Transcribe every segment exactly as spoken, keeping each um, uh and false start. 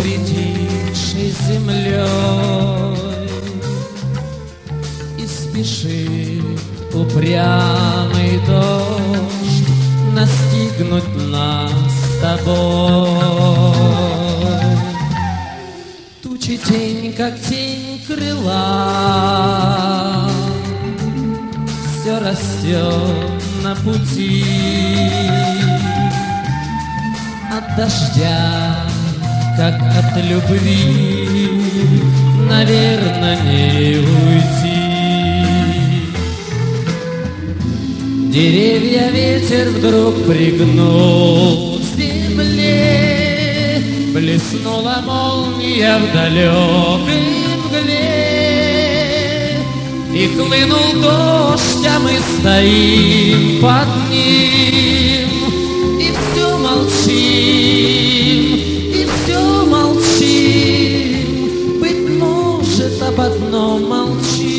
притихшей землей, и спешит упрямый дождь настигнуть нас с тобой. Тучи тень, как тень крыла, все растет на пути. От дождя, как от любви, наверно, не уйти. Деревья ветер вдруг пригнул к земле, блеснула молния в далекой мгле, и хлынул дождь, а мы стоим под ним, и все молчим, и все молчим, быть может, об одном молчим.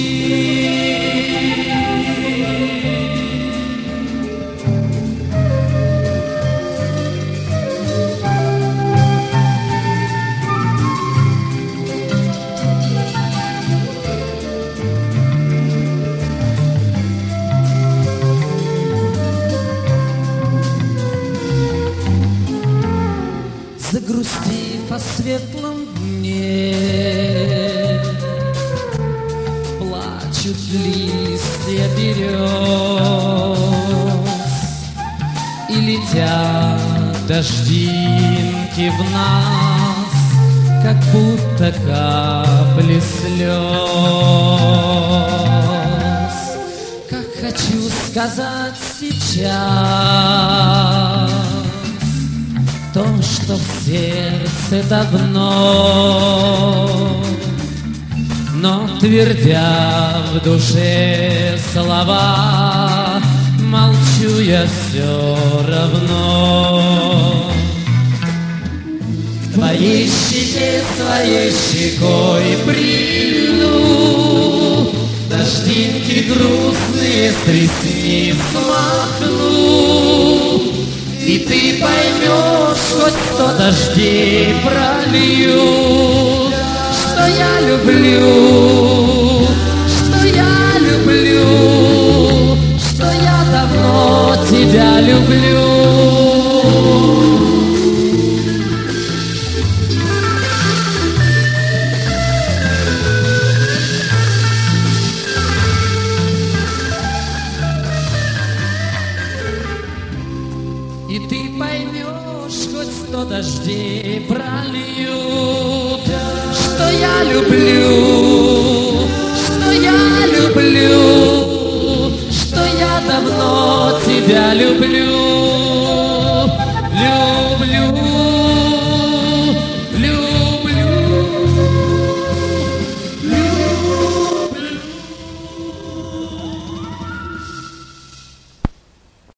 Загрустив о светлом дне, плачут листья берез, и летят дождинки в нас, как будто капли слез. Как хочу сказать сейчас то, что в сердце давно, но, твердя в душе слова, молчу я все равно. К твоей щеке своей щекой прильну, дождинки грустные с ресниц смахну, и ты поймешь, хоть сто дождей прольют, что я люблю, что я люблю, что я давно тебя люблю. И ты поймешь, хоть сто дождей прольют, что я люблю, что я люблю, что я давно тебя люблю.